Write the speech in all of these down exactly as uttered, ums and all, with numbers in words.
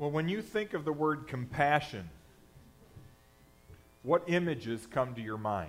Well, when you think of the word compassion, what images come to your mind?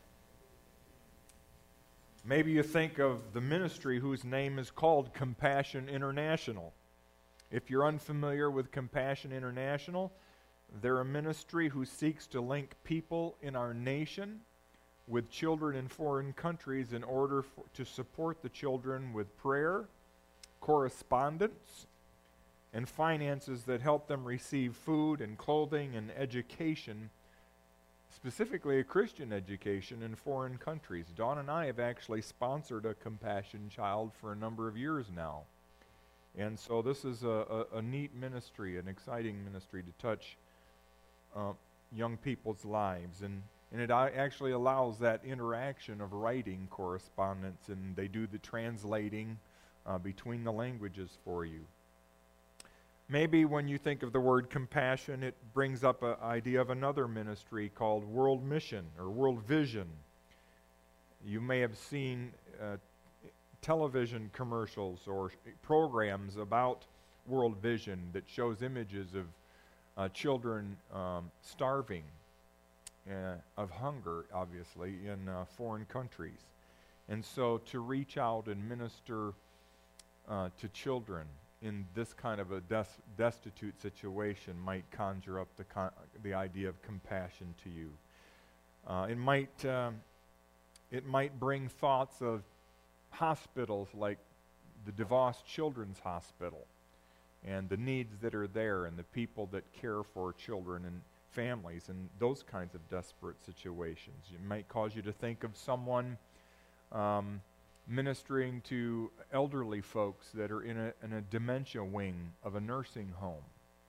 Maybe you think of the ministry whose name is called Compassion International. If you're unfamiliar with Compassion International, they're a ministry who seeks to link people in our nation with children in foreign countries in order for, to support the children with prayer, correspondence, and finances that help them receive food and clothing and education, specifically a Christian education in foreign countries. Dawn and I have actually sponsored a Compassion Child for a number of years now. And so this is a, a, a neat ministry, an exciting ministry to touch uh, young people's lives. And, and it actually allows that interaction of writing correspondence, and they do the translating uh, between the languages for you. Maybe when you think of the word compassion, it brings up an idea of another ministry called World Mission or World Vision. You may have seen uh, television commercials or programs about World Vision that shows images of uh, children um, starving uh, of hunger, obviously, in uh, foreign countries. And so to reach out and minister uh, to children in this kind of a des- destitute situation might conjure up the con- the idea of compassion to you. Uh, it might um, it might bring thoughts of hospitals like the DeVos Children's Hospital and the needs that are there and the people that care for children and families and those kinds of desperate situations. It might cause you to think of someone um, ministering to elderly folks that are in a, in a dementia wing of a nursing home.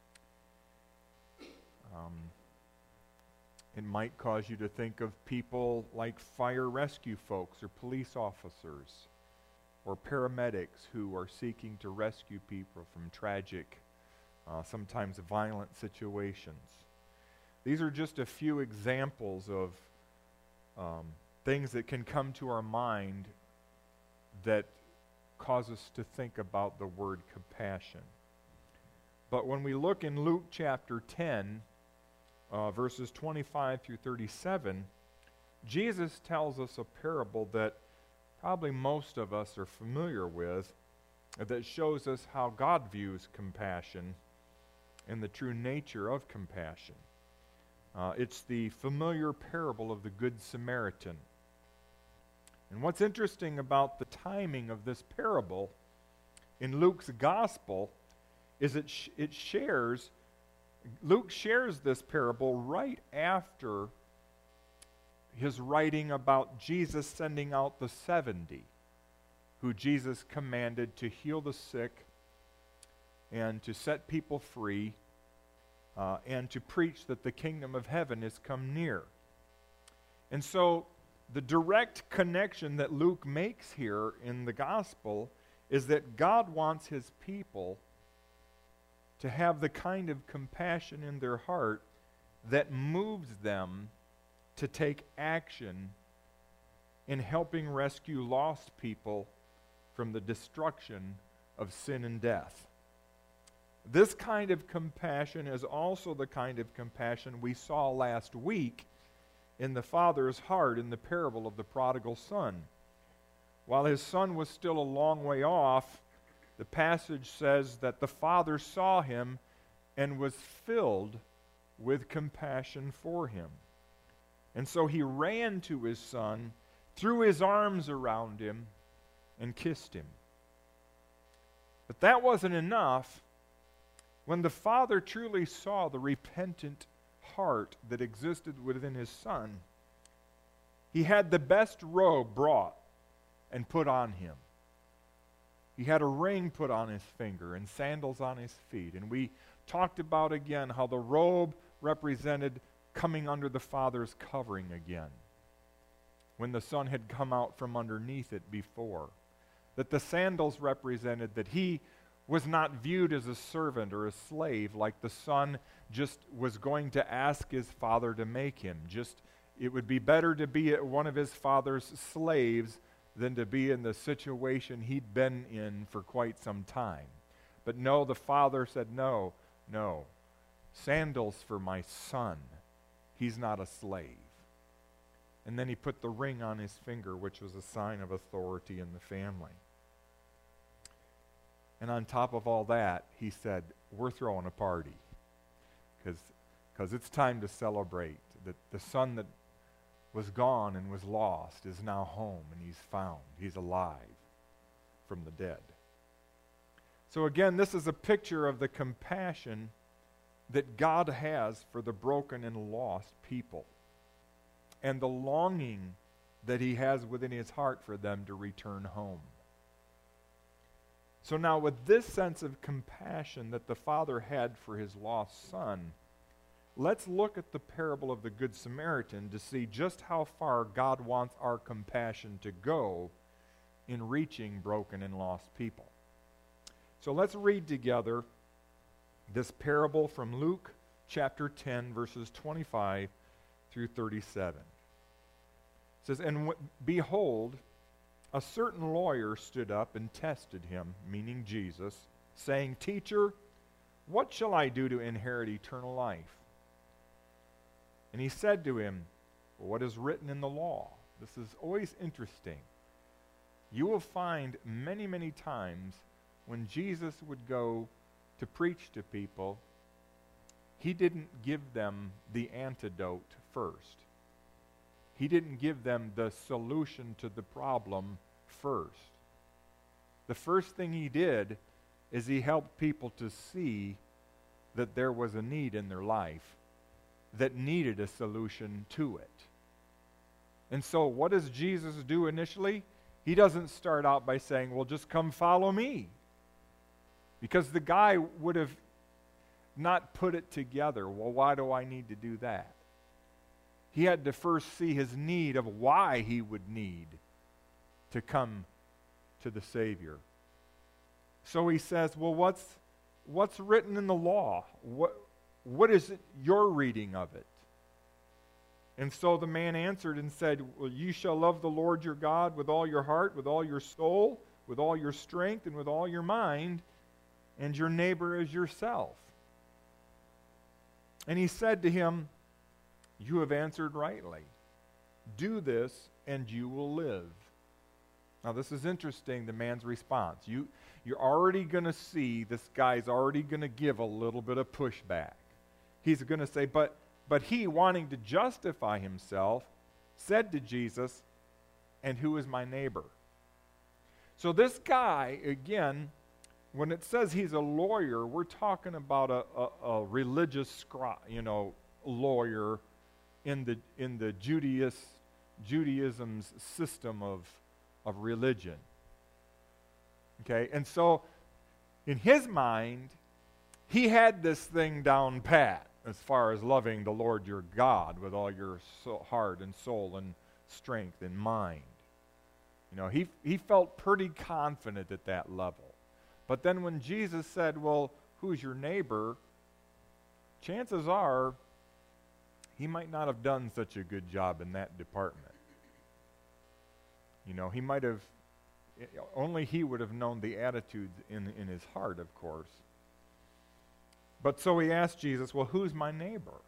Um, it might cause you to think of people like fire rescue folks or police officers or paramedics who are seeking to rescue people from tragic, uh, sometimes violent situations. These are just a few examples of um, things that can come to our mind that cause us to think about the word compassion. But when we look in Luke chapter ten, uh, verses twenty-five through thirty-seven, Jesus tells us a parable that probably most of us are familiar with, that shows us how God views compassion and the true nature of compassion. Uh, it's the familiar parable of the Good Samaritan. And what's interesting about the timing of this parable in Luke's gospel is it sh- it shares, Luke shares this parable right after his writing about Jesus sending out the seventy, who Jesus commanded to heal the sick and to set people free uh, and to preach that the kingdom of heaven is come near. And so the direct connection that Luke makes here in the gospel is that God wants his people to have the kind of compassion in their heart that moves them to take action in helping rescue lost people from the destruction of sin and death. This kind of compassion is also the kind of compassion we saw last week in the father's heart in the parable of the prodigal son. While his son was still a long way off, the passage says that the father saw him and was filled with compassion for him. And so he ran to his son, threw his arms around him, and kissed him. But that wasn't enough. When the father truly saw the repentant heart that existed within his son, he had the best robe brought and put on him. He had a ring put on his finger and sandals on his feet. And we talked about again how the robe represented coming under the father's covering again, when the son had come out from underneath it before. That the sandals represented that he was not viewed as a servant or a slave, like the son just was going to ask his father to make him. Just, it would be better to be one of his father's slaves than to be in the situation he'd been in for quite some time. But no, the father said, no, No. Sandals for my son. He's not a slave. And then he put the ring on his finger, which was a sign of authority in the family. And on top of all that, he said, we're throwing a party. Because it's time to celebrate that the son that was gone and was lost is now home, and he's found. He's alive from the dead. So again, this is a picture of the compassion that God has for the broken and lost people, and the longing that he has within his heart for them to return home. So now, with this sense of compassion that the Father had for his lost son, let's look at the parable of the Good Samaritan to see just how far God wants our compassion to go in reaching broken and lost people. So let's read together this parable from Luke chapter ten, verses twenty-five through thirty-seven. It says, And w- behold, a certain lawyer stood up and tested him, meaning Jesus, saying, Teacher, what shall I do to inherit eternal life? And he said to him, What is written in the law? This is always interesting. You will find many, many times when Jesus would go to preach to people, he didn't give them the antidote first. He didn't give them the solution to the problem first. The first thing he did is he helped people to see that there was a need in their life that needed a solution to it. And so what does Jesus do initially? He doesn't start out by saying, well, just come follow me. Because the guy would have not put it together. Well, why do I need to do that? He had to first see his need of why he would need to come to the Savior. So he says, well, what's what's written in the law? What what is it your reading of it? And so the man answered and said, well, you shall love the Lord your God with all your heart, with all your soul, with all your strength, and with all your mind, and your neighbor as yourself. And he said to him, you have answered rightly. Do this, and you will live. Now this is interesting, the man's response. You, you're already going to see this guy's already going to give a little bit of pushback. He's going to say, but, but he, wanting to justify himself, said to Jesus, and who is my neighbor? So this guy, again, when it says he's a lawyer, we're talking about a, a, a religious scri- you know, lawyer in the in the Judaism, Judaism's system of of religion. Okay, and so in his mind, he had this thing down pat as far as loving the Lord your God with all your soul, heart and soul and strength and mind. You know, he he felt pretty confident at that level. But then when Jesus said, well, who's your neighbor? Chances are he might not have done such a good job in that department. You know, he might have, only he would have known the attitudes in, in his heart, of course. But so he asked Jesus, well, who's my neighbor?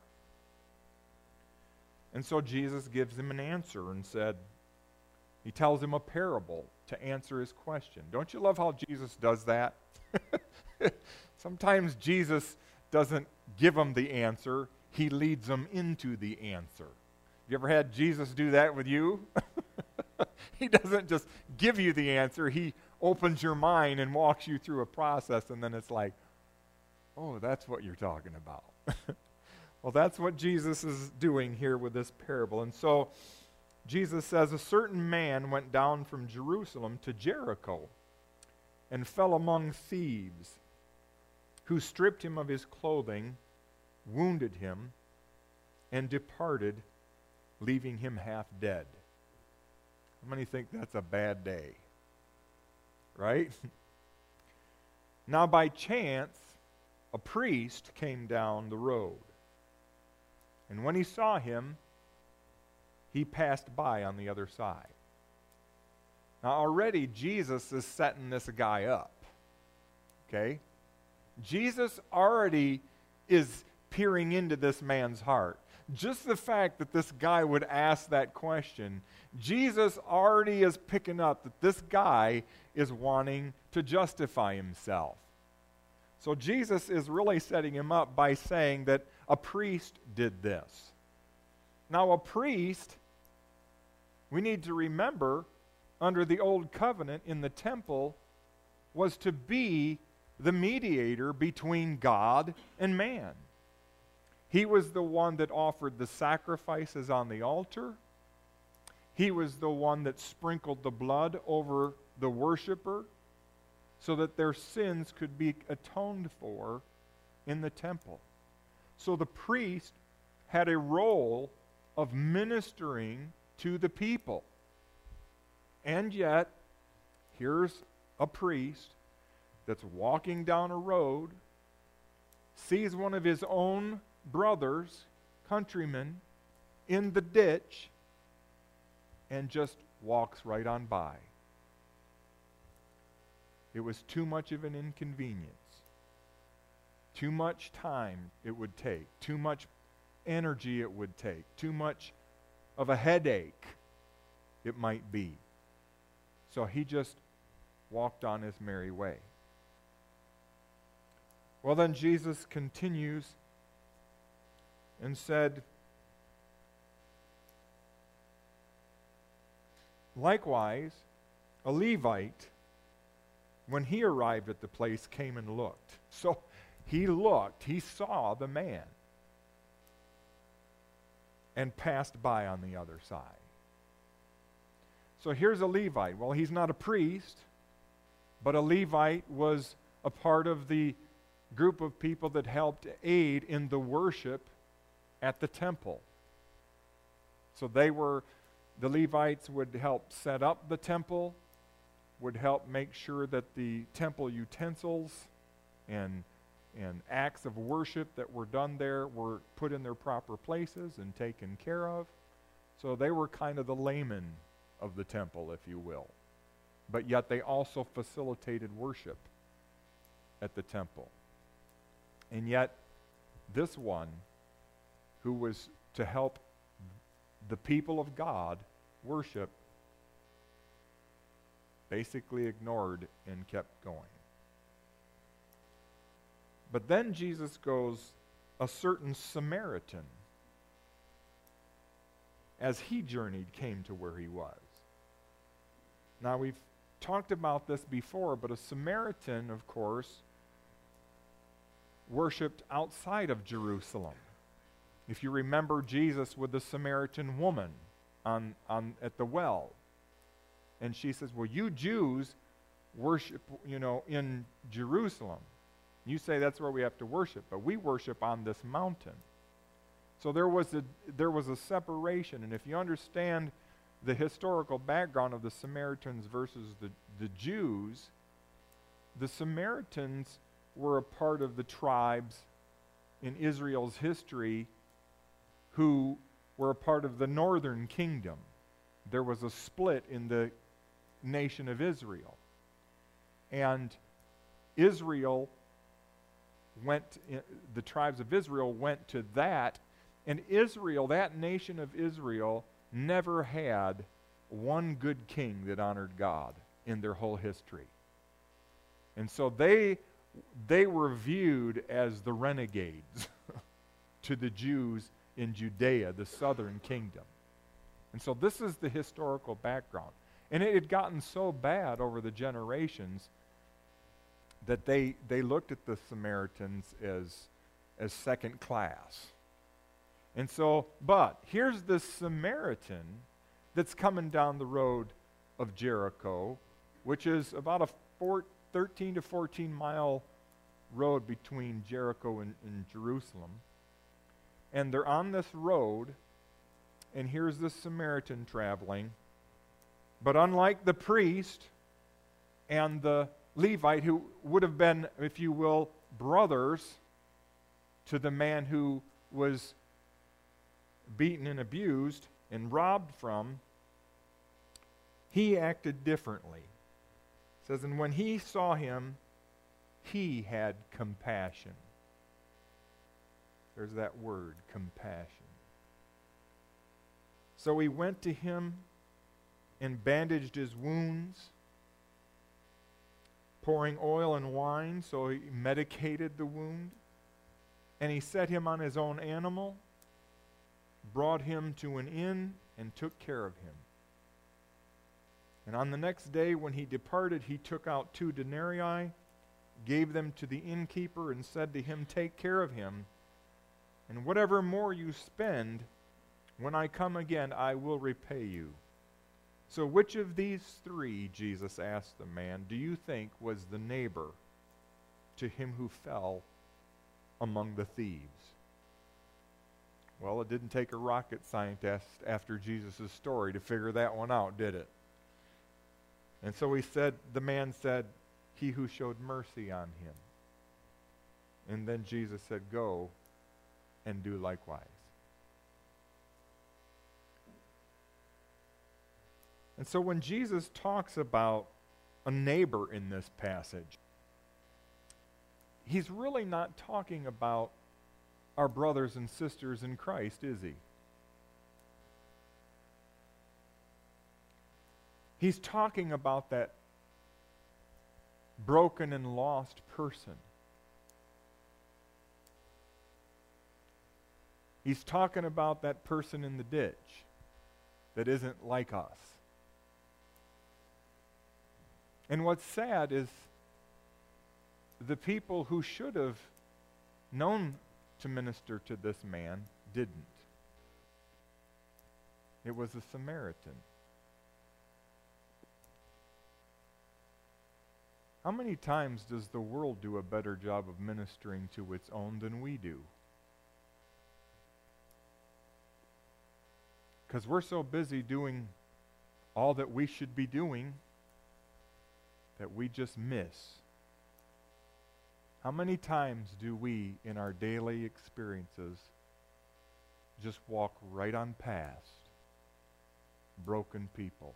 And so Jesus gives him an answer and said, he tells him a parable to answer his question. Don't you love how Jesus does that? Sometimes Jesus doesn't give them the answer. He leads them into the answer. You ever had Jesus do that with you? He doesn't just give you the answer. He opens your mind and walks you through a process, and then it's like, oh, that's what you're talking about. Well, that's what Jesus is doing here with this parable. And so Jesus says, a certain man went down from Jerusalem to Jericho and fell among thieves, who stripped him of his clothing, wounded him, and departed, leaving him half dead. How many think that's a bad day? Right? Now by chance, a priest came down the road, and when he saw him, he passed by on the other side. Now already Jesus is setting this guy up. Okay? Jesus already is peering into this man's heart. Just the fact that this guy would ask that question, Jesus already is picking up that this guy is wanting to justify himself. So Jesus is really setting him up by saying that a priest did this. Now, a priest, we need to remember, under the Old Covenant in the temple, was to be the mediator between God and man. He was the one that offered the sacrifices on the altar. He was the one that sprinkled the blood over the worshiper so that their sins could be atoned for in the temple. So the priest had a role of ministering to the people. And yet, here's a priest that's walking down a road, sees one of his own brothers, countrymen, in the ditch, and just walks right on by. It was too much of an inconvenience. Too much time it would take. Too much energy it would take. Too much of a headache it might be. So he just walked on his merry way. Well, then Jesus continues and said, likewise, a Levite, when he arrived at the place, came and looked. So he looked, he saw the man, and passed by on the other side. So here's a Levite. Well, he's not a priest, but a Levite was a part of the group of people that helped aid in the worship at the temple. So they were, the Levites would help set up the temple, would help make sure that the temple utensils and and acts of worship that were done there were put in their proper places and taken care of. So they were kind of the laymen of the temple, if you will. But yet they also facilitated worship at the temple. And yet this one, who was to help the people of God worship, basically ignored and kept going. But then Jesus goes, a certain Samaritan, as he journeyed, came to where he was. Now, we've talked about this before, but a Samaritan, of course, worshipped outside of Jerusalem. If you remember Jesus with the Samaritan woman on, on at the well, and she says, well, you Jews worship, you know, in Jerusalem. You say that's where we have to worship, but we worship on this mountain. So there was a there was a separation, and if you understand the historical background of the Samaritans versus the, the Jews, the Samaritans were a part of the tribes in Israel's history who were a part of the northern kingdom. There was a split in the nation of Israel. And Israel went, the tribes of Israel went to that, and Israel, that nation of Israel, never had one good king that honored God in their whole history. And so they they were viewed as the renegades to the Jews in Judea, the southern kingdom. And so this is the historical background. And it had gotten so bad over the generations that they they looked at the Samaritans as as second class. And so, but here's this Samaritan that's coming down the road of Jericho, which is about a four, thirteen to fourteen mile road between Jericho and, and Jerusalem. And they're on this road, and here's this Samaritan traveling. But unlike the priest and the Levite, who would have been, if you will, brothers to the man who was beaten and abused and robbed from, he acted differently. It says, and when he saw him, He had compassion. There's that word, compassion. So he went to him and bandaged his wounds, pouring oil and wine, so he medicated the wound. And he set him on his own animal, brought him to an inn, and took care of him. And on the next day when he departed, he took out two denarii, gave them to the innkeeper, and said to him, "Take care of him, and whatever more you spend, when I come again, I will repay you." So which of these three, Jesus asked the man, do you think was the neighbor to him who fell among the thieves? Well, it didn't take a rocket scientist after Jesus' story to figure that one out, did it? And so he said, the man said, "He who showed mercy on him." And then Jesus said, "Go and do likewise." And so when Jesus talks about a neighbor in this passage, he's really not talking about our brothers and sisters in Christ, is he? He's talking about that broken and lost person. He's talking about that person in the ditch that isn't like us. And what's sad is the people who should have known to minister to this man didn't. It was a Samaritan. How many times does the world do a better job of ministering to its own than we do? Because we're so busy doing all that we should be doing that we just miss. How many times do we, in our daily experiences, just walk right on past broken people?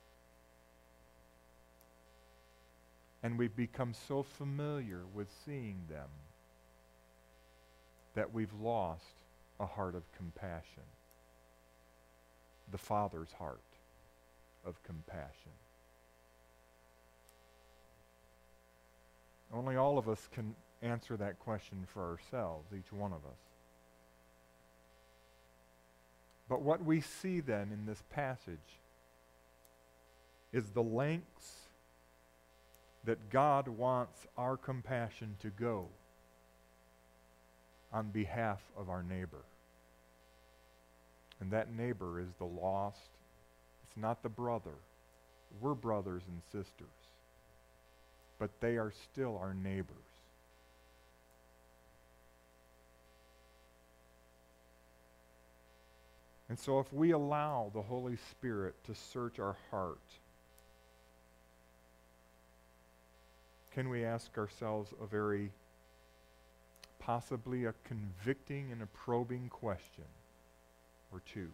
And we've become so familiar with seeing them that we've lost a heart of compassion. The Father's heart of compassion. Only all of us can answer that question for ourselves, each one of us. But what we see then in this passage is the lengths that God wants our compassion to go on behalf of our neighbor. And that neighbor is the lost. It's not the brother. We're brothers and sisters. But they are still our neighbors. And so if we allow the Holy Spirit to search our heart, can we ask ourselves a very, possibly a convicting and a probing question or two?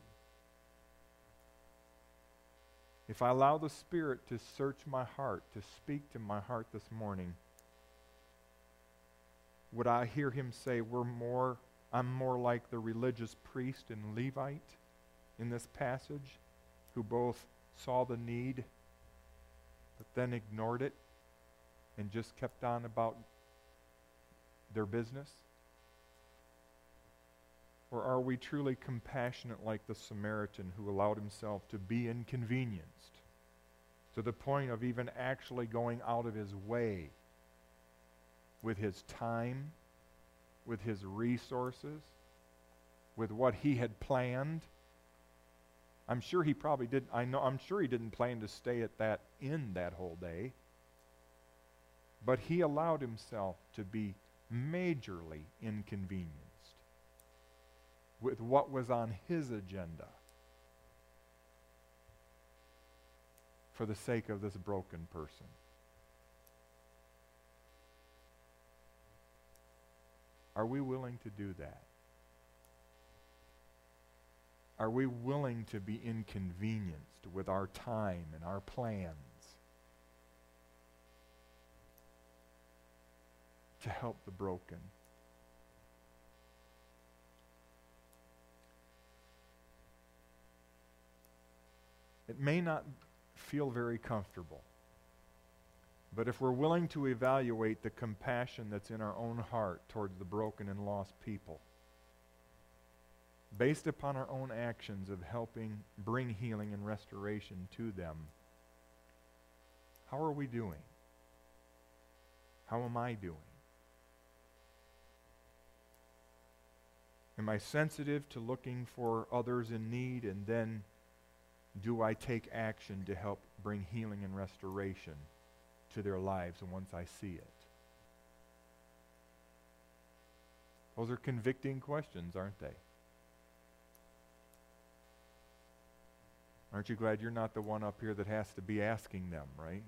If I allow the Spirit to search my heart, to speak to my heart this morning, would I hear him say, "We're more, I'm more like the religious priest and Levite in this passage, who both saw the need, but then ignored it and just kept on about their business?" Or are we truly compassionate like the Samaritan who allowed himself to be inconvenienced to the point of even actually going out of his way with his time, with his resources, with what he had planned? I'm sure he probably didn't, I know, I'm sure he didn't plan to stay at that inn that whole day. But he allowed himself to be majorly inconvenienced with what was on his agenda for the sake of this broken person. Are we willing to do that? Are we willing to be inconvenienced with our time and our plans to help the broken. It may not feel very comfortable, but if we're willing to evaluate the compassion that's in our own heart towards the broken and lost people, based upon our own actions of helping bring healing and restoration to them, how are we doing? How am I doing? Am I sensitive to looking for others in need, and then do I take action to help bring healing and restoration to their lives once I see it? Those are convicting questions, aren't they? Aren't you glad you're not the one up here that has to be asking them, right?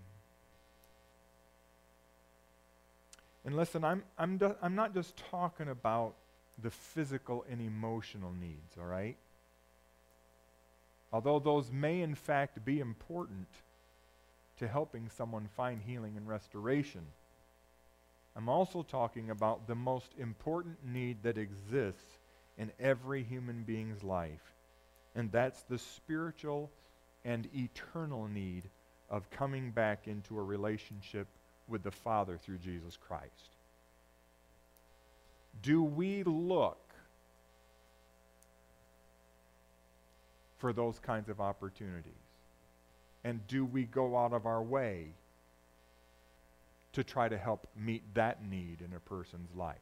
And listen, I'm I'm do, I'm not just talking about the physical and emotional needs, all right? Although those may in fact be important to helping someone find healing and restoration, I'm also talking about the most important need that exists in every human being's life, and that's the spiritual and eternal need of coming back into a relationship with the Father through Jesus Christ. Do we look for those kinds of opportunities? And do we go out of our way to try to help meet that need in a person's life?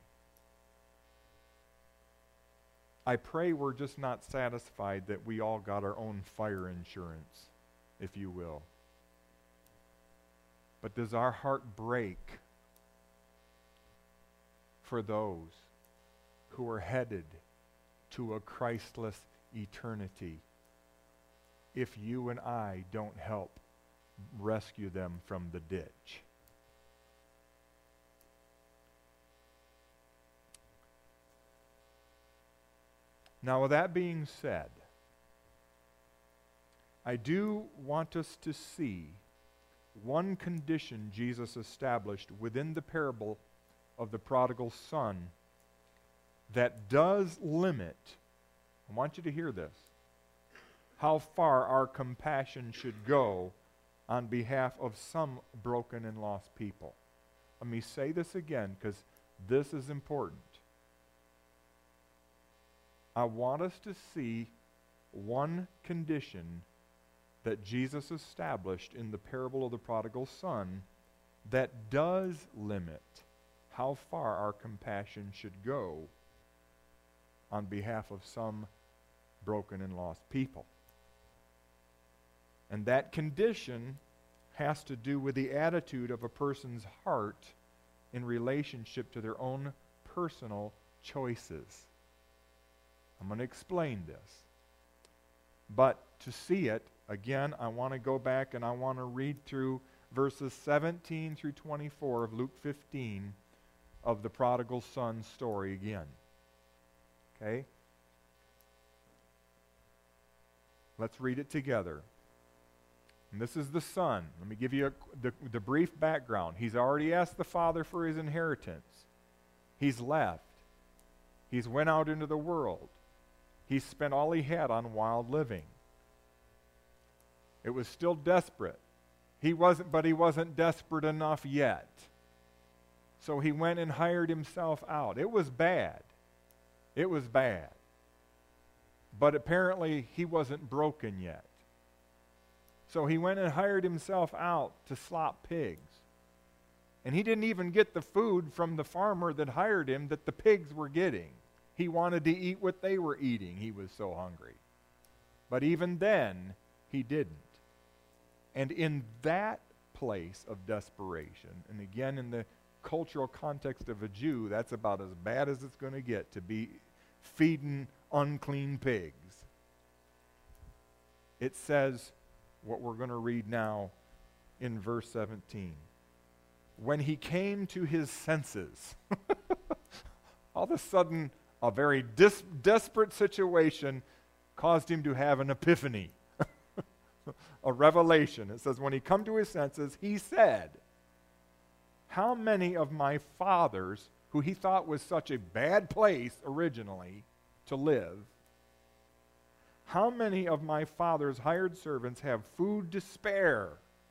I pray we're just not satisfied that we all got our own fire insurance, if you will. But does our heart break for those who are headed to a Christless eternity if you and I don't help rescue them from the ditch? Now, with that being said, I do want us to see one condition Jesus established within the parable of the prodigal son that does limit, I want you to hear this, how far our compassion should go on behalf of some broken and lost people. Let me say this again, because this is important. I want us to see one condition that Jesus established in the parable of the prodigal son that does limit how far our compassion should go on behalf of some broken and lost people. And that condition has to do with the attitude of a person's heart in relationship to their own personal choices. I'm going to explain this. But to see it, again, I want to go back and I want to read through verses seventeen through twenty-four of Luke fifteen of the prodigal son story again. Okay? Let's read it together. And this is the son. Let me give you a, the, the brief background. He's already asked the father for his inheritance. He's left. He's went out into the world. He's spent all he had on wild living. It was still desperate. He wasn't, but he wasn't desperate enough yet. So he went and hired himself out. It was bad. It was bad. But apparently he wasn't broken yet. So he went and hired himself out to slop pigs. And he didn't even get the food from the farmer that hired him that the pigs were getting. He wanted to eat what they were eating. He was so hungry. But even then, he didn't. And in that place of desperation, and again in the cultural context of a Jew, that's about as bad as it's going to get, to be feeding unclean pigs. It says what we're going to read now in verse seventeen. When he came to his senses, all of a sudden, a very dis- desperate situation caused him to have an epiphany, a revelation. It says, when he come to his senses, he said, how many of my fathers, who he thought was such a bad place originally to live, how many of my father's hired servants have food to spare?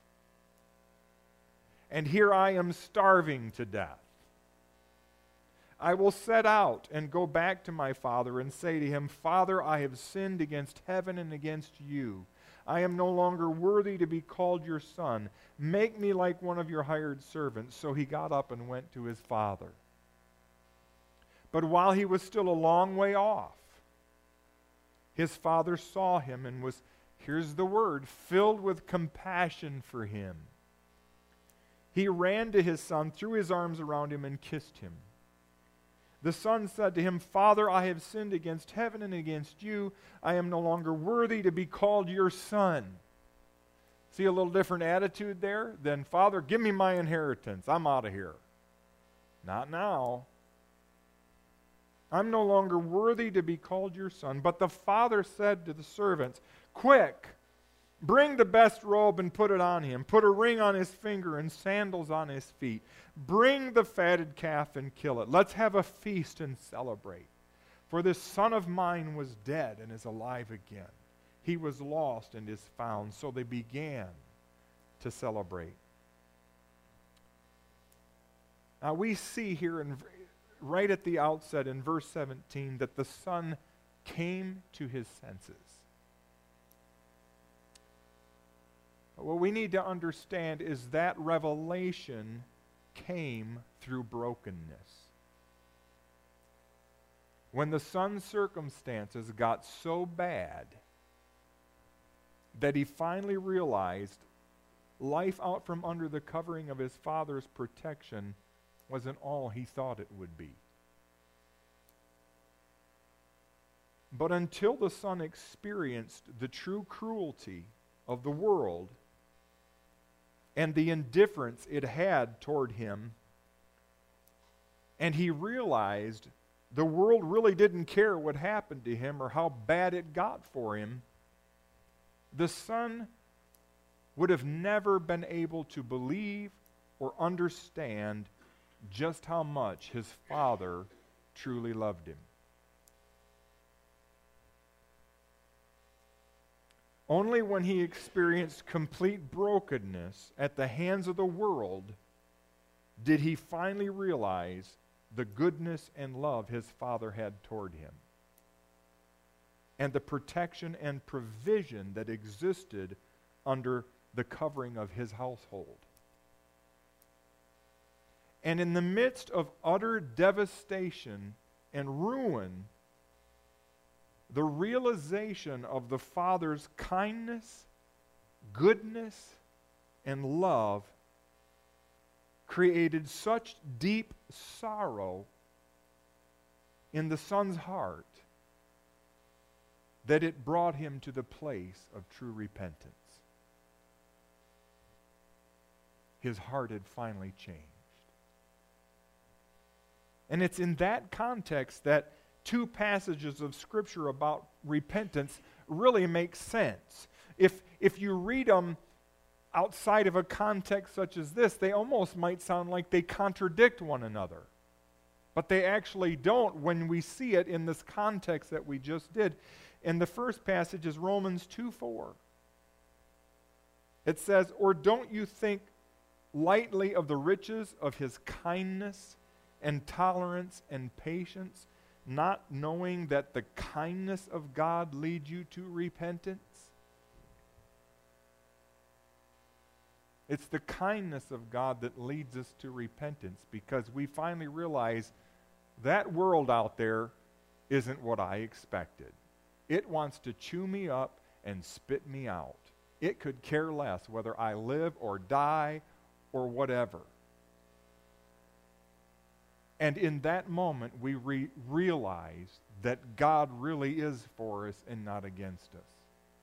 And here I am starving to death. I will set out and go back to my father and say to him, Father, I have sinned against heaven and against you. I am no longer worthy to be called your son. Make me like one of your hired servants. So he got up and went to his father. But while he was still a long way off, his father saw him and was, here's the word, filled with compassion for him. He ran to his son, threw his arms around him, and kissed him. The son said to him, Father, I have sinned against heaven and against you. I am no longer worthy to be called your son. See a little different attitude there than, Father, give me my inheritance. I'm out of here. Not now. I'm no longer worthy to be called your son. But the father said to the servants, Quick, bring the best robe and put it on him. Put a ring on his finger and sandals on his feet. Bring the fatted calf and kill it. Let's have a feast and celebrate. For this son of mine was dead and is alive again. He was lost and is found. So they began to celebrate. Now we see here in right at the outset in verse seventeen that the son came to his senses. What we need to understand is that revelation came through brokenness. When the son's circumstances got so bad that he finally realized life out from under the covering of his father's protection wasn't all he thought it would be. But until the son experienced the true cruelty of the world and the indifference it had toward him, and he realized the world really didn't care what happened to him or how bad it got for him, the son would have never been able to believe or understand just how much his father truly loved him. Only when he experienced complete brokenness at the hands of the world did he finally realize the goodness and love his father had toward him, and the protection and provision that existed under the covering of his household. And in the midst of utter devastation and ruin, the realization of the Father's kindness, goodness, and love created such deep sorrow in the son's heart that it brought him to the place of true repentance. His heart had finally changed. And it's in that context that two passages of Scripture about repentance really make sense. If, if you read them outside of a context such as this, they almost might sound like they contradict one another. But they actually don't when we see it in this context that we just did. And the first passage is Romans two four. It says, "Or don't you think lightly of the riches of his kindness and tolerance and patience, not knowing that the kindness of God leads you to repentance?" It's the kindness of God that leads us to repentance, because we finally realize that world out there isn't what I expected. It wants to chew me up and spit me out. It could care less whether I live or die or whatever. And in that moment, we re- realize that God really is for us and not against us.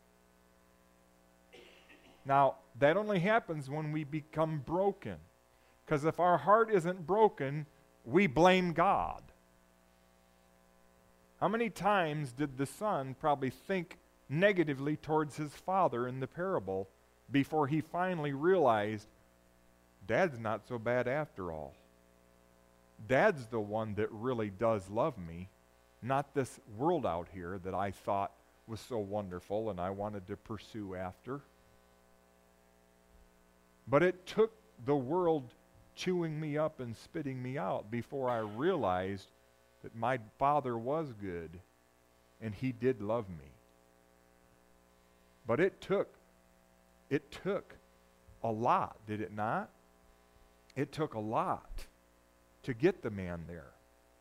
Now, that only happens when we become broken. Because if our heart isn't broken, we blame God. How many times did the son probably think negatively towards his father in the parable before he finally realized Dad's not so bad after all. Dad's the one that really does love me, not this world out here that I thought was so wonderful and I wanted to pursue after. But it took the world chewing me up and spitting me out before I realized that my Father was good and He did love me. But it took, it took a lot, did it not? It took a lot to get the man there.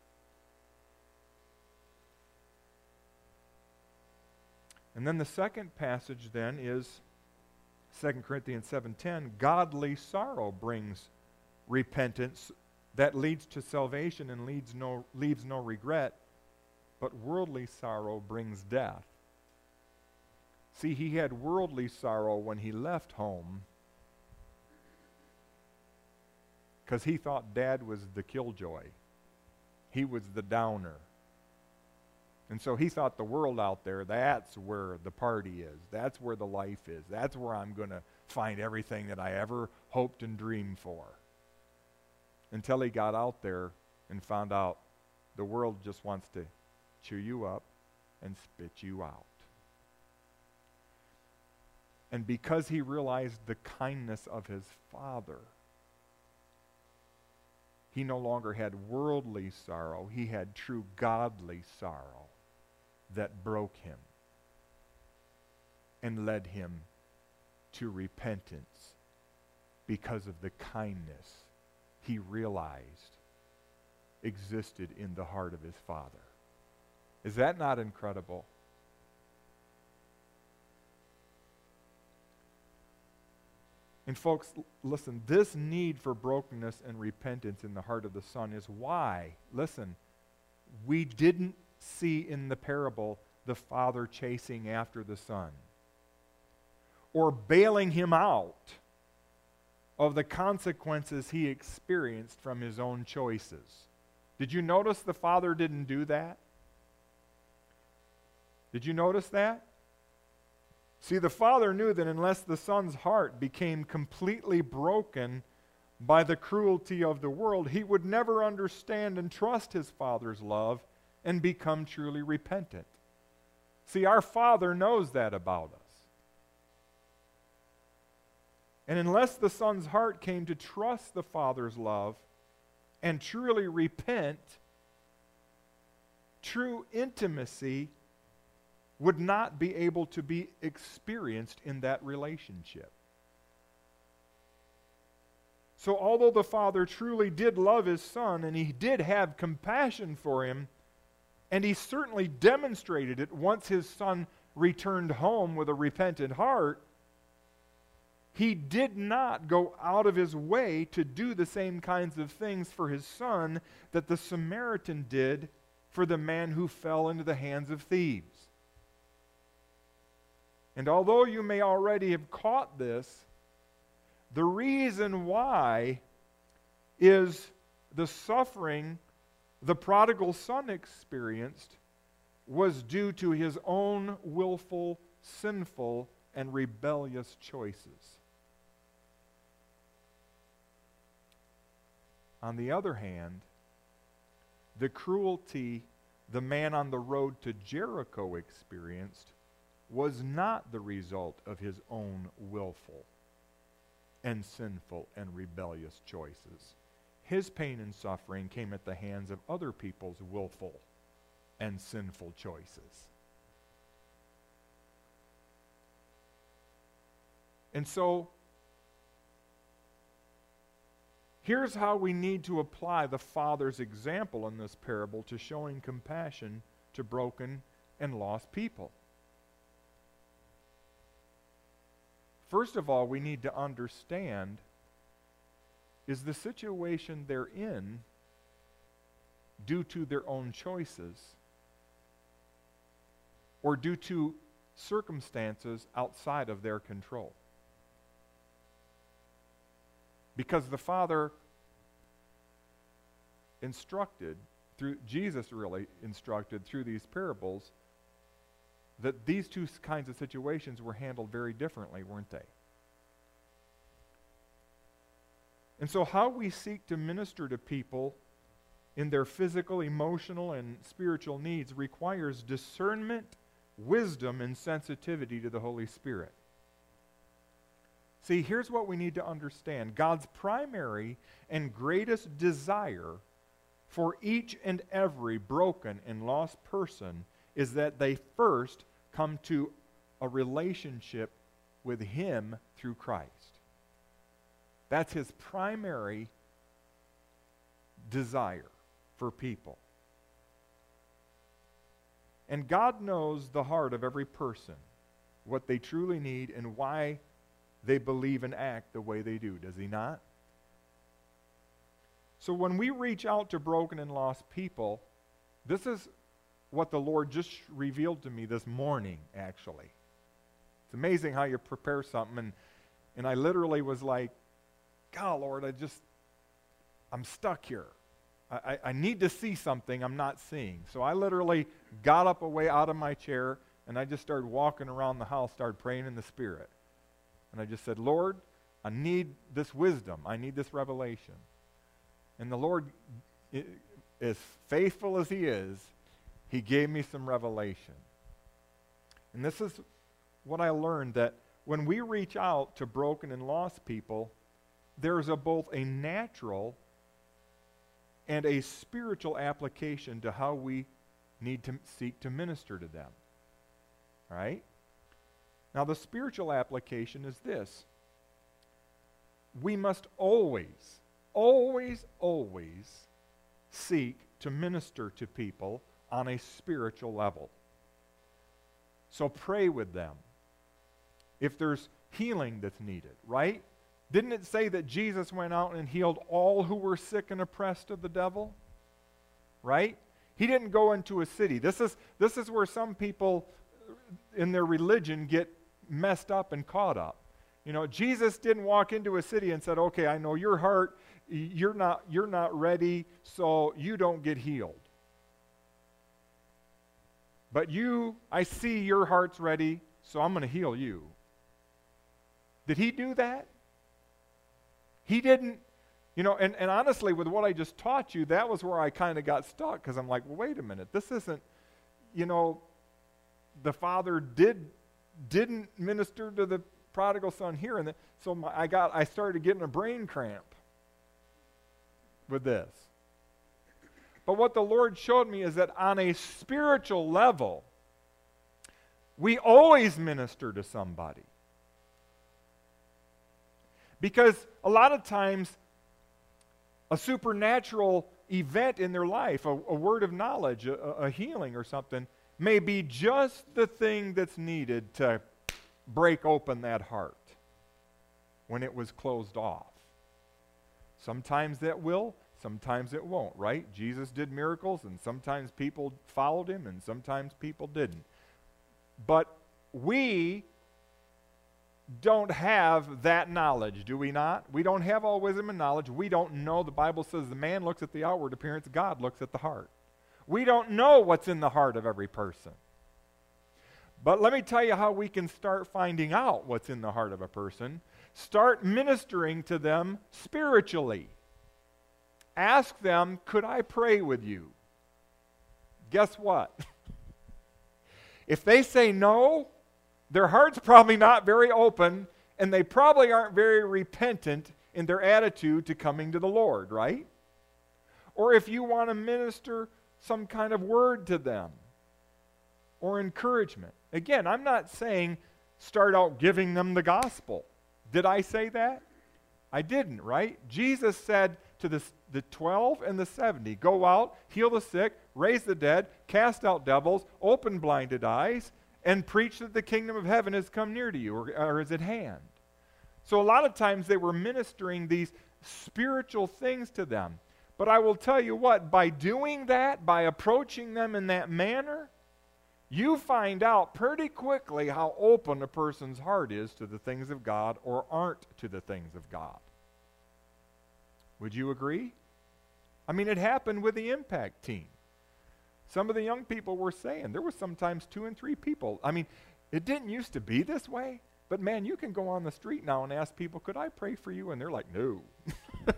And then the second passage then is Second Corinthians seven ten. Godly sorrow brings repentance that leads to salvation and leads no, leaves no regret, but worldly sorrow brings death. See, he had worldly sorrow when he left home because he thought Dad was the killjoy. He was the downer. And so he thought the world out there, that's where the party is. That's where the life is. That's where I'm going to find everything that I ever hoped and dreamed for. Until he got out there and found out the world just wants to chew you up and spit you out. And because he realized the kindness of his Father, he no longer had worldly sorrow. He had true godly sorrow that broke him and led him to repentance because of the kindness he realized existed in the heart of his Father. Is that not incredible? And folks, l- listen, this need for brokenness and repentance in the heart of the Son is why, listen, we didn't see in the parable the Father chasing after the Son or bailing him out of the consequences he experienced from his own choices. Did you notice the Father didn't do that? Did you notice that? See, the Father knew that unless the Son's heart became completely broken by the cruelty of the world, he would never understand and trust his Father's love and become truly repentant. See, our Father knows that about us. And unless the Son's heart came to trust the Father's love and truly repent, true intimacy would not be able to be experienced in that relationship. So although the Father truly did love his Son and he did have compassion for him, and he certainly demonstrated it once his Son returned home with a repentant heart, he did not go out of his way to do the same kinds of things for his Son that the Samaritan did for the man who fell into the hands of thieves. And although you may already have caught this, the reason why is the suffering the prodigal son experienced was due to his own willful, sinful, and rebellious choices. On the other hand, the cruelty the man on the road to Jericho experienced was not the result of his own willful and sinful and rebellious choices. His pain and suffering came at the hands of other people's willful and sinful choices. And so, here's how we need to apply the Father's example in this parable to showing compassion to broken and lost people. First of all, we need to understand, is the situation they're in due to their own choices or due to circumstances outside of their control? Because the Father instructed, through Jesus really instructed through these parables, that these two kinds of situations were handled very differently, weren't they? And so how we seek to minister to people in their physical, emotional, and spiritual needs requires discernment, wisdom, and sensitivity to the Holy Spirit. See, here's what we need to understand. God's primary and greatest desire for each and every broken and lost person is that they first come to a relationship with Him through Christ. That's His primary desire for people. And God knows the heart of every person, what they truly need, and why they believe and act the way they do. Does He not? So when we reach out to broken and lost people, this is what the Lord just revealed to me this morning, actually. It's amazing how you prepare something, and, and I literally was like, God, Lord, I just, I'm stuck here. I, I, I need to see something I'm not seeing. So I literally got up away out of my chair, and I just started walking around the house, started praying in the Spirit. And I just said, Lord, I need this wisdom. I need this revelation. And the Lord, as faithful as He is, He gave me some revelation. And this is what I learned, that when we reach out to broken and lost people, there's a, both a natural and a spiritual application to how we need to seek to minister to them. All right? Now, the spiritual application is this. We must always, always, always seek to minister to people on a spiritual level. So pray with them. If there's healing that's needed, right? Didn't it say that Jesus went out and healed all who were sick and oppressed of the devil? Right? He didn't go into a city. This is, this is where some people in their religion get messed up and caught up. You know, Jesus didn't walk into a city and said, okay, I know your heart, you're not, you're not ready, so you don't get healed. But you, I see your heart's ready, so I'm going to heal you. Did He do that? He didn't, you know, and, and honestly, with what I just taught you, that was where I kind of got stuck, because I'm like, well, wait a minute, this isn't, you know, the Father did, didn't minister to the prodigal son here, and the, so my, I got, I started getting a brain cramp with this. But what the Lord showed me is that on a spiritual level, we always minister to somebody. Because a lot of times, a supernatural event in their life, a, a word of knowledge, a, a healing or something, may be just the thing that's needed to break open that heart when it was closed off. Sometimes that will, sometimes it won't, right? Jesus did miracles, and sometimes people followed Him, and sometimes people didn't. But we don't have that knowledge, do we not? We don't have all wisdom and knowledge. We don't know. The Bible says the man looks at the outward appearance, God looks at the heart. We don't know what's in the heart of every person. But let me tell you how we can start finding out what's in the heart of a person. Start ministering to them spiritually. Ask them, could I pray with you? Guess what? If they say no, their heart's probably not very open, and they probably aren't very repentant in their attitude to coming to the Lord, right? Or if you want to minister some kind of word to them or encouragement. Again, I'm not saying start out giving them the gospel. Did I say that? I didn't, right? Jesus said to the, the twelve and the seventy, go out, heal the sick, raise the dead, cast out devils, open blinded eyes, and preach that the kingdom of heaven has come near to you, or, or is at hand. So a lot of times they were ministering these spiritual things to them. But I will tell you what, by doing that, by approaching them in that manner, you find out pretty quickly how open a person's heart is to the things of God or aren't to the things of God. Would you agree? I mean, it happened with the Impact team. Some of the young people were saying there were sometimes two and three people. I mean, it didn't used to be this way, but man, you can go on the street now and ask people, could I pray for you? And they're like, no.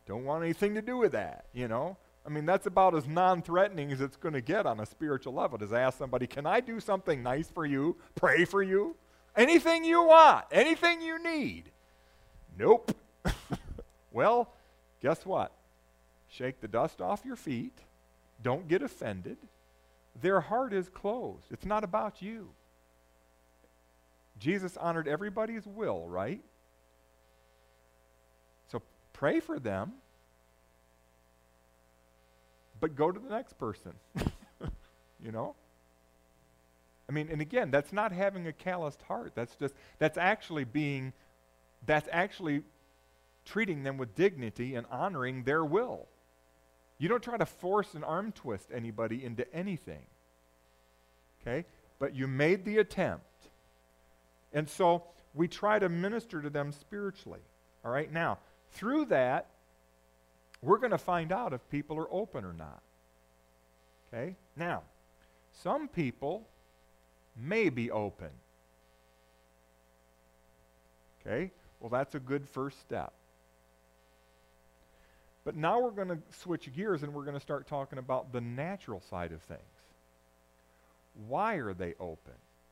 Don't want anything to do with that, you know? I mean, that's about as non-threatening as it's going to get on a spiritual level, is ask somebody, can I do something nice for you, pray for you? Anything you want, anything you need. Nope. Well, guess what? Shake the dust off your feet. Don't get offended. Their heart is closed. It's not about you. Jesus honored everybody's will, right? So pray for them, but go to the next person. You know? I mean, and again, that's not having a calloused heart. That's just, that's actually being, that's actually treating them with dignity and honoring their will. You don't try to force an arm twist anybody into anything. Okay? But you made the attempt. And so we try to minister to them spiritually. All right? Now, through that, we're going to find out if people are open or not. Okay? Now, some people may be open. Okay? Well, that's a good first step. But now we're going to switch gears and we're going to start talking about the natural side of things. Why are they open?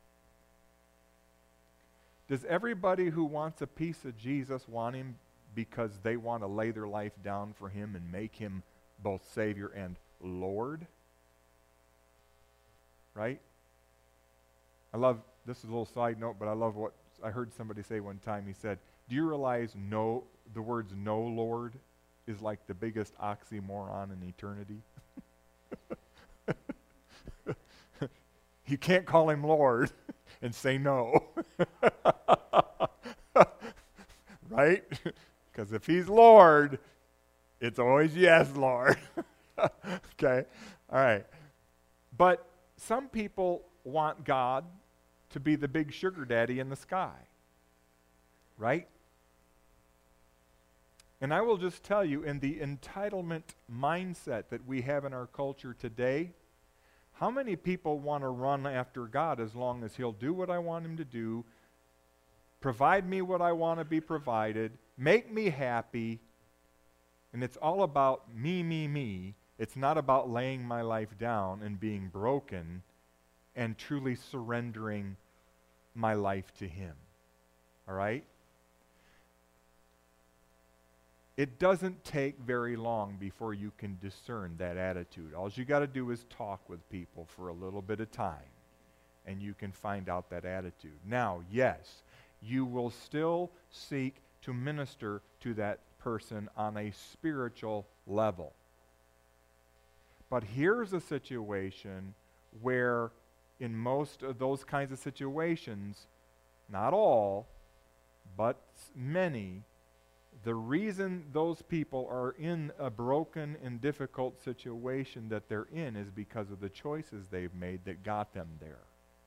Does everybody who wants a piece of Jesus want him because they want to lay their life down for him and make him both Savior and Lord? Right? I love, this is a little side note, but I love what I heard somebody say one time. He said, do you realize no, the words no Lord is like the biggest oxymoron in eternity? You can't call him Lord and say no. Right? Because if he's Lord, it's always yes, Lord. Okay? All right. But some people want God to be the big sugar daddy in the sky. Right? And I will just tell you, in the entitlement mindset that we have in our culture today, how many people want to run after God as long as he'll do what I want him to do, provide me what I want to be provided, make me happy, and it's all about me, me, me. It's not about laying my life down and being broken and truly surrendering my life to him. All right? It doesn't take very long before you can discern that attitude. All you got to do is talk with people for a little bit of time, and you can find out that attitude. Now, yes, you will still seek to minister to that person on a spiritual level. But here's a situation where in most of those kinds of situations, not all, but many, the reason those people are in a broken and difficult situation that they're in is because of the choices they've made that got them there.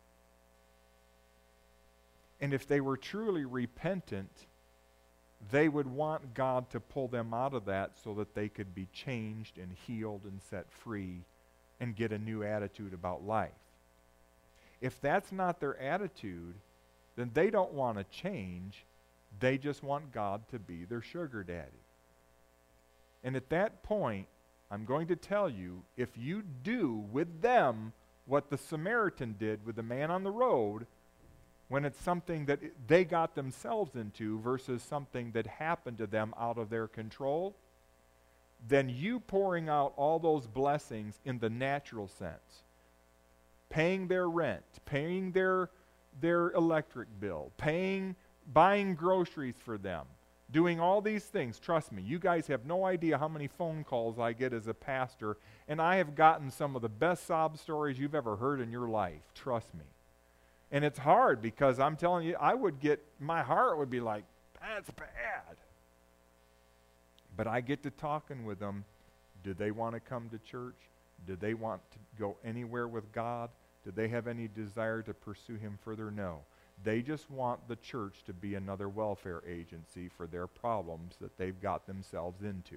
And if they were truly repentant, they would want God to pull them out of that so that they could be changed and healed and set free and get a new attitude about life. If that's not their attitude, then they don't want to change. They just want God to be their sugar daddy. And at that point, I'm going to tell you, if you do with them what the Samaritan did with the man on the road, when it's something that they got themselves into versus something that happened to them out of their control, then you pouring out all those blessings in the natural sense, paying their rent, paying their, their electric bill, paying, buying groceries for them, doing all these things. Trust me, you guys have no idea how many phone calls I get as a pastor, and I have gotten some of the best sob stories you've ever heard in your life. Trust me. And it's hard because I'm telling you, I would get, my heart would be like, that's bad. But I get to talking with them. Do they want to come to church? Do they want to go anywhere with God? Do they have any desire to pursue him further? No. They just want the church to be another welfare agency for their problems that they've got themselves into.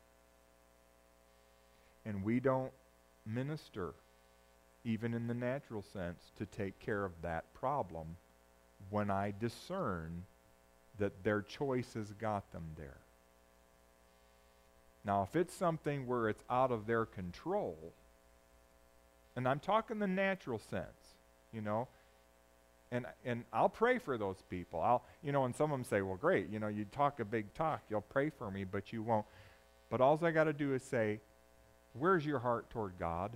And we don't minister, even in the natural sense, to take care of that problem when I discern that their choices got them there. Now, if it's something where it's out of their control, and I'm talking the natural sense, you know, and and I'll pray for those people. I'll, you know, and some of them say, well, great, you know, you talk a big talk, you'll pray for me, but you won't. But all I got to do is say, where's your heart toward God?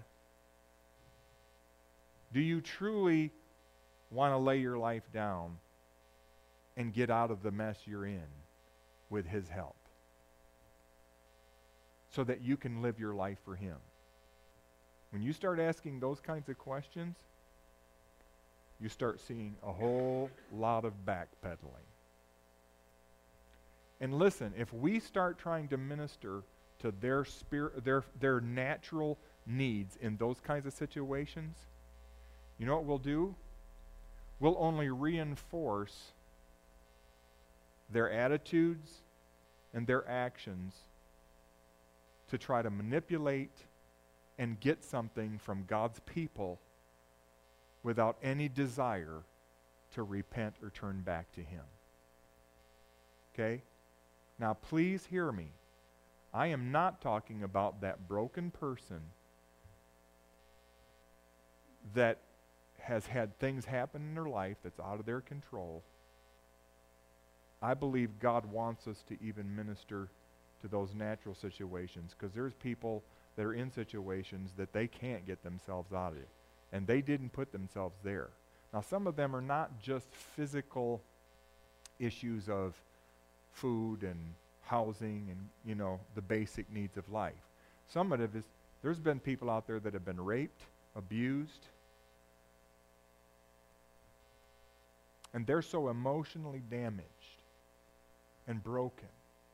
Do you truly want to lay your life down and get out of the mess you're in with His help, so that you can live your life for Him? When you start asking those kinds of questions, you start seeing a whole lot of backpedaling. And listen, if we start trying to minister to their spirit, their their natural needs in those kinds of situations, you know what we'll do? We'll only reinforce their attitudes and their actions to try to manipulate and get something from God's people without any desire to repent or turn back to Him. Okay? Now please hear me. I am not talking about that broken person that has had things happen in their life that's out of their control. I believe God wants us to even minister to those natural situations, because there's people that are in situations that they can't get themselves out of it, and they didn't put themselves there. Now, some of them are not just physical issues of food and housing and, you know, the basic needs of life. Some of it is, there's been people out there that have been raped, abused, and they're so emotionally damaged and broken,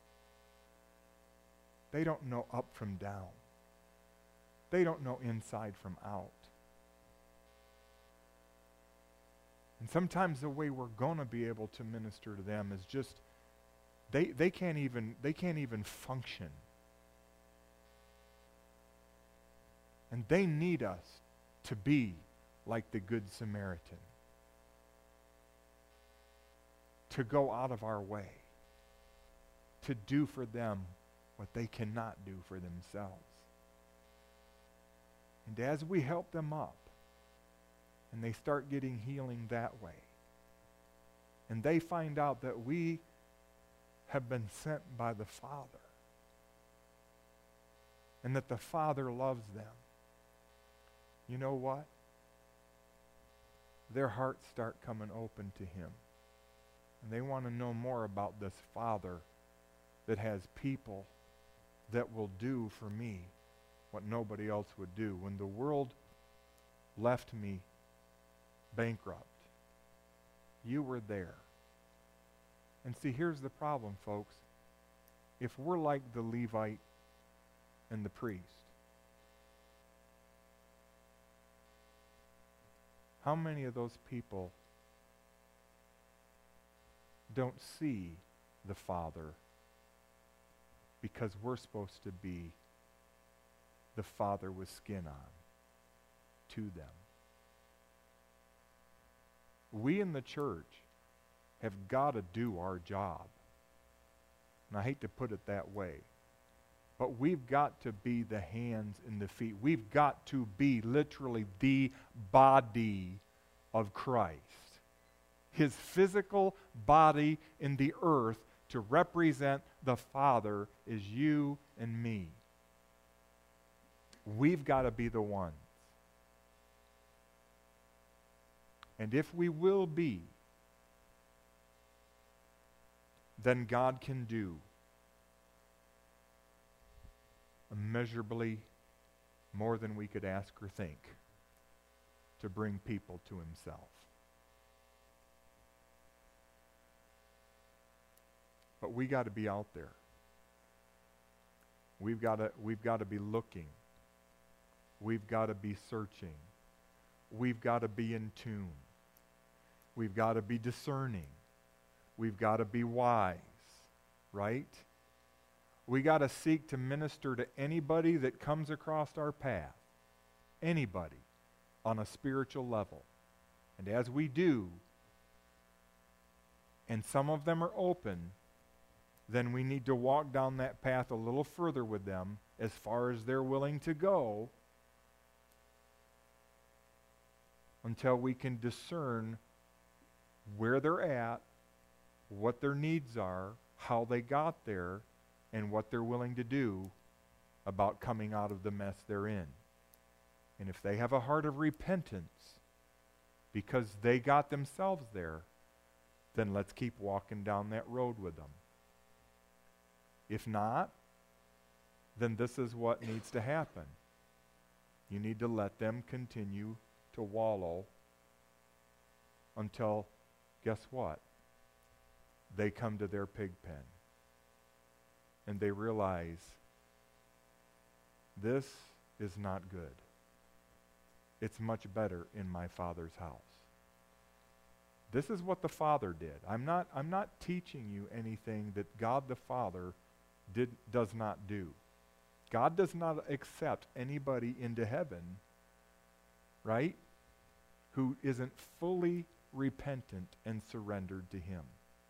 they don't know up from down. They don't know inside from out. And sometimes the way we're going to be able to minister to them is just, they, they can't even they can't even function. And they need us to be like the Good Samaritan, to go out of our way, to do for them what they cannot do for themselves. And as we help them up, and they start getting healing that way, and they find out that we have been sent by the Father, and that the Father loves them, you know what? Their hearts start coming open to Him. And they want to know more about this Father that has people that will do for me what nobody else would do. When the world left me bankrupt, you were there. And see, here's the problem, folks. If we're like the Levite and the priest, how many of those people don't see the Father because we're supposed to be the Father with skin on to them? We in the church have got to do our job. And I hate to put it that way, but we've got to be the hands and the feet. We've got to be literally the body of Christ. His physical body in the earth to represent the Father is you and me. We've got to be the ones. And if we will be, then God can do immeasurably more than we could ask or think to bring people to Himself. But we got to be out there. We've got to we've got to be looking. We've got to be searching. We've got to be in tune. We've got to be discerning. We've got to be wise, right? We got to seek to minister to anybody that comes across our path. Anybody on a spiritual level. And as we do, and some of them are open, then we need to walk down that path a little further with them, as far as they're willing to go, until we can discern where they're at, what their needs are, how they got there, and what they're willing to do about coming out of the mess they're in. And if they have a heart of repentance because they got themselves there, then let's keep walking down that road with them. If not, then this is what needs to happen. You need to let them continue to wallow until, guess what? They come to their pig pen. And they realize, this is not good. It's much better in my Father's house. This is what the Father did. I'm not, I'm not teaching you anything that God the Father did, does not do. God does not accept anybody into heaven, right, who isn't fully repentant and surrendered to Him.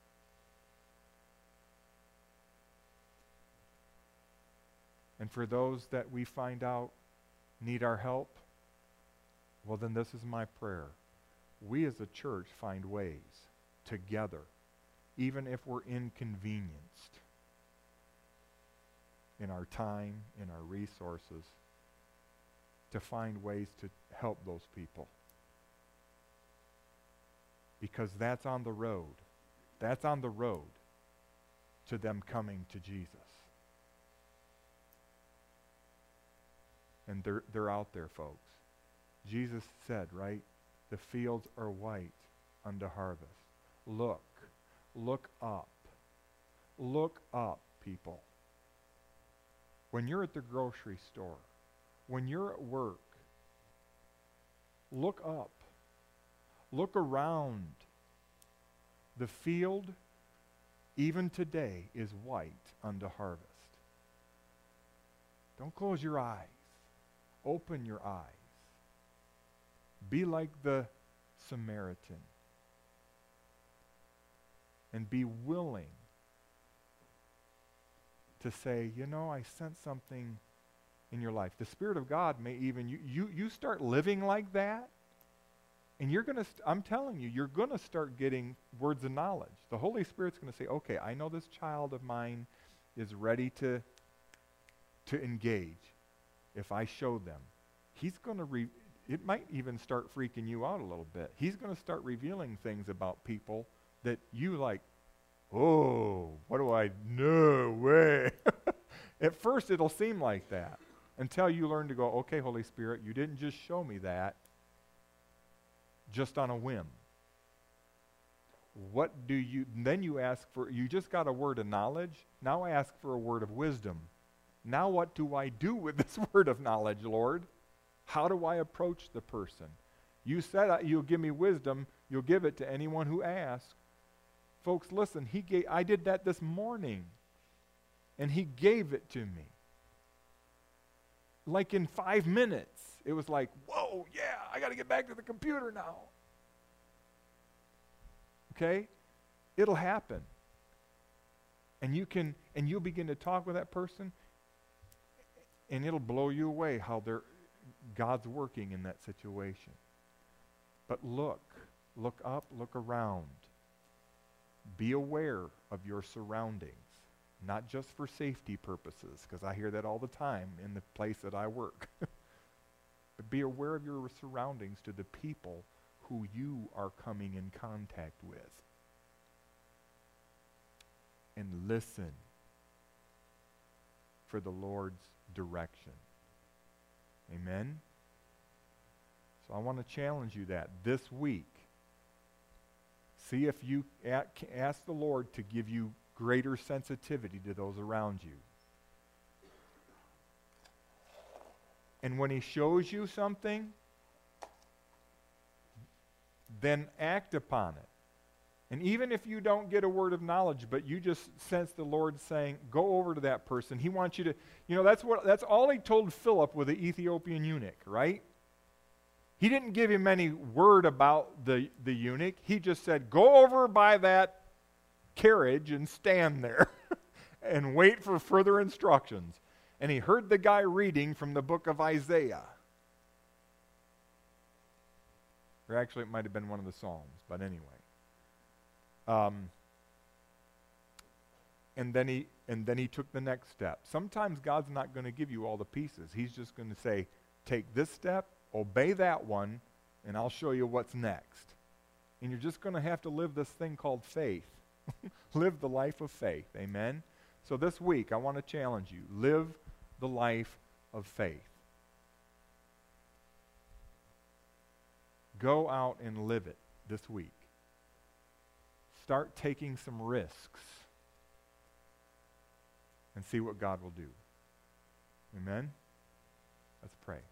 And for those that we find out need our help, well, then this is my prayer. We as a church find ways together, even if we're inconvenienced in our time, in our resources, to find ways to help those people. Because that's on the road. That's on the road to them coming to Jesus. And they're, they're out there, folks. Jesus said, right, the fields are white unto harvest. Look, look up. Look up, people. When you're at the grocery store, when you're at work, look up. Look around. The field, even today, is white unto harvest. Don't close your eyes. Open your eyes. Be like the Samaritan. And be willing to say, you know, I sense something in your life. The Spirit of God may even, you, you, you start living like that, and you're going to, st- I'm telling you, you're going to start getting words of knowledge. The Holy Spirit's going to say, okay, I know this child of mine is ready to, to engage. If I show them, He's going to, re- it might even start freaking you out a little bit. He's going to start revealing things about people that you like, oh, what do I, no way. At first it'll seem like that until you learn to go, okay, Holy Spirit, you didn't just show me that just on a whim. What do you, then you ask for, you just got a word of knowledge, now ask for a word of wisdom. Now what do I do with this word of knowledge, Lord? How do I approach the person? You said uh, you'll give me wisdom, you'll give it to anyone who asks. Folks, listen, he gave, I did that this morning, and He gave it to me. Like in five minutes. It was like, whoa, yeah, I got to get back to the computer now. Okay? It'll happen. And you can, and you'll begin to talk with that person, and it'll blow you away how they're, God's working in that situation. But look, look up, look around. Be aware of your surroundings, not just for safety purposes, because I hear that all the time in the place that I work. But be aware of your surroundings to the people who you are coming in contact with. And listen for the Lord's direction. Amen? So I want to challenge you that this week. See if you a- ask the Lord to give you greater sensitivity to those around you. And when He shows you something, then act upon it. And even if you don't get a word of knowledge, but you just sense the Lord saying, go over to that person. He wants you to, you know, that's what that's all He told Philip with the Ethiopian eunuch, right? He didn't give him any word about the, the eunuch. He just said, go over by that carriage and stand there. and wait for further instructions. And he heard the guy reading from the book of Isaiah. Or actually, it might have been one of the Psalms, but anyway. Um, and then he and then he took the next step. Sometimes God's not going to give you all the pieces. He's just going to say, take this step, obey that one, and I'll show you what's next. And you're just going to have to live this thing called faith. Live the life of faith. Amen? So this week, I want to challenge you. Live the life of faith. Go out and live it this week. Start taking some risks and see what God will do. Amen? Let's pray.